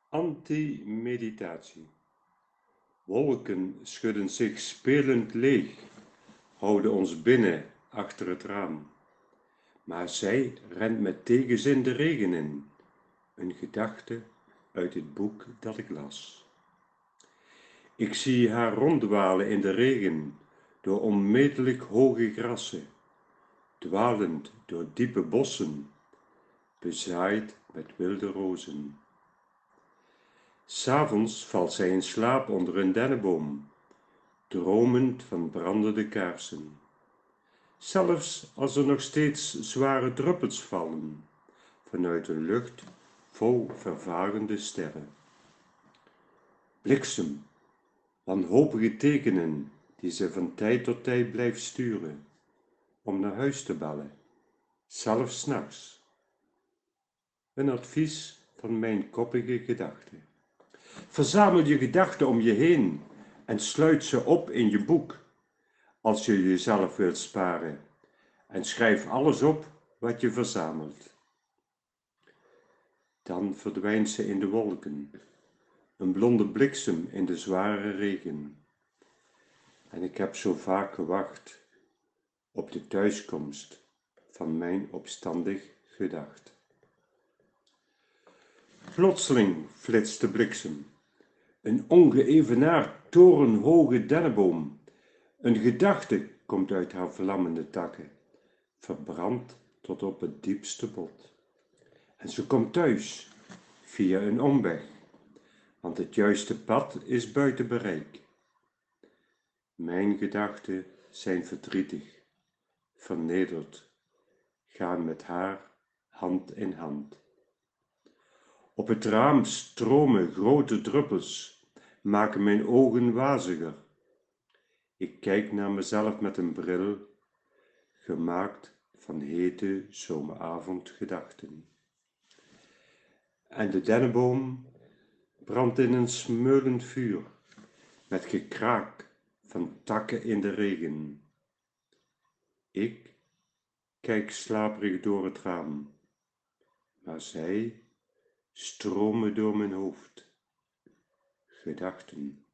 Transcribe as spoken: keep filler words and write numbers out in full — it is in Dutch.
Anti-meditatie. Wolken schudden zich spelend leeg, houden ons binnen achter het raam. Maar zij rent met tegenzin de regen in, een gedachte uit het boek dat ik las. Ik zie haar ronddwalen in de regen, door onmetelijk hoge grassen, dwalend door diepe bossen, bezaaid met wilde rozen. 'S Avonds valt zij in slaap onder een dennenboom, dromend van brandende kaarsen. Zelfs als er nog steeds zware druppels vallen, vanuit een lucht vol vervagende sterren. Bliksem, wanhopige tekenen die ze van tijd tot tijd blijft sturen, om naar huis te bellen, zelfs 's nachts. Een advies van mijn koppige gedachten. Verzamel je gedachten om je heen en sluit ze op in je boek, als je jezelf wilt sparen, en schrijf alles op wat je verzamelt. Dan verdwijnt ze in de wolken, een blonde bliksem in de zware regen. En ik heb zo vaak gewacht op de thuiskomst van mijn opstandig gedacht. Plotseling flitst de bliksem, een ongeëvenaard torenhoge dennenboom. Een gedachte komt uit haar vlammende takken, verbrand tot op het diepste bot. En ze komt thuis, via een omweg, want het juiste pad is buiten bereik. Mijn gedachten zijn verdrietig, vernederd, gaan met haar hand in hand. Op het raam stromen grote druppels, maken mijn ogen waziger. Ik kijk naar mezelf met een bril, gemaakt van hete zomeravondgedachten. En de dennenboom brandt in een smeulend vuur, met gekraak van takken in de regen. Ik kijk slaperig door het raam, maar zij stromen door mijn hoofd, gedachten.